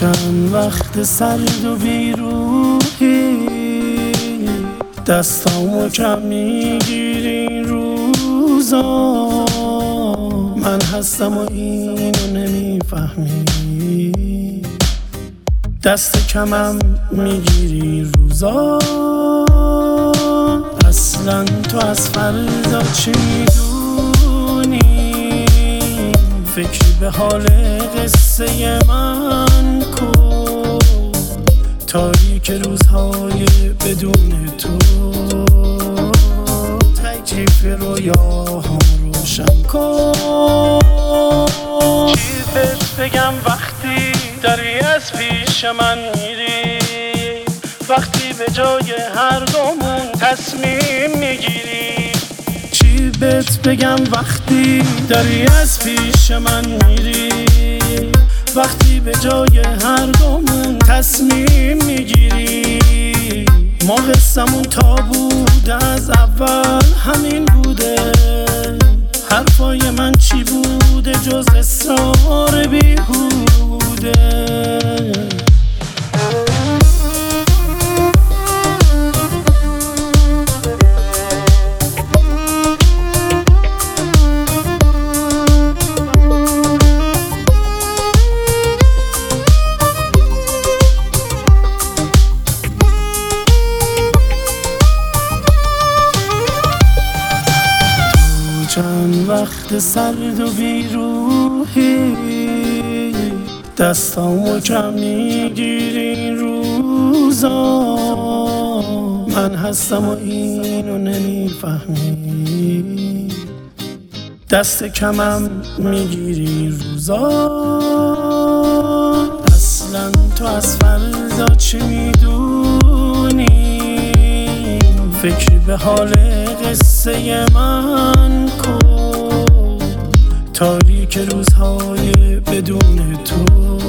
چند وقت سرد و بیروحی دستامو کم میگیری این روزا. من هستم و اینو نمیفهمی، دست کمم میگیری روزا. اصلا تو از فردا چی میدونی؟ فکری به حال قصه من کن، تاریک روزهای بدون تو. تکلیف رویاهام روشن کن. چی بهت بگم وقتی داری از پیش من میری، وقتی به جای هر دومون تصمیم میگیری. چی بهت بگم وقتی داری از پیش من میری، وقتی به جای هر دومون تصمیم میگیری. ما قصمون تا بوده از اول همین بوده. حرفای من چی بوده جز اصرار بیهوده؟ چند وقت سرد و بیروحی دستامو کم میگیری این روزا. من هستم و اینو نمیفهمی، دست کمم میگیری روزا. اصلا تو از فردا چی میدونی؟ فکری به حال قصه من کن، تاریک روزهای بدون تو.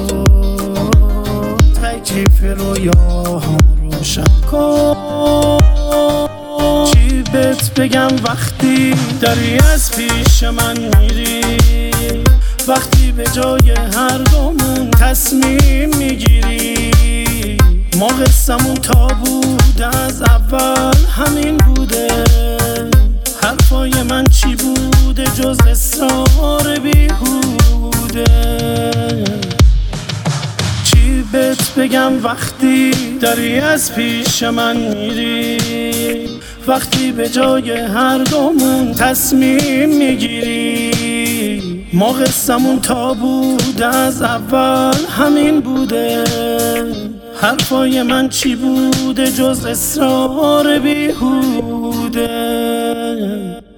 تکلیف رویاهام روشن کن. چی بهت بگم وقتی داری از پیش من میری، وقتی به جای هر دومون تصمیم میگیری. ما قصمون تا بوده از اول همین بوده. حرفای من چی بوده جز اصرار بیهوده؟ چی بهت بگم وقتی داری از پیش من میری، وقتی به جای هر دومون تصمیم میگیری. ما قصمون تا بوده از اول همین بوده. حرفای من چی بوده جز اصرار بیهوده؟